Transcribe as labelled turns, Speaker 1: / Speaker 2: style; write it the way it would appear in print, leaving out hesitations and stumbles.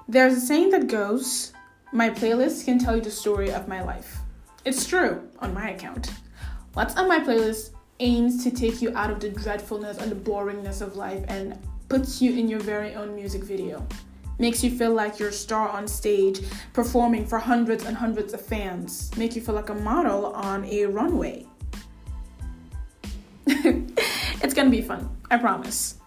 Speaker 1: There's a saying that goes, my playlist can tell you the story of my life. It's true, on my account. What's on my playlist aims to take you out of the dreadfulness and the boringness of life and puts you in your very own music video. Makes you feel like you're a star on stage, performing for hundreds and hundreds of fans. Make you feel like a model on a runway. It's gonna be fun, I promise.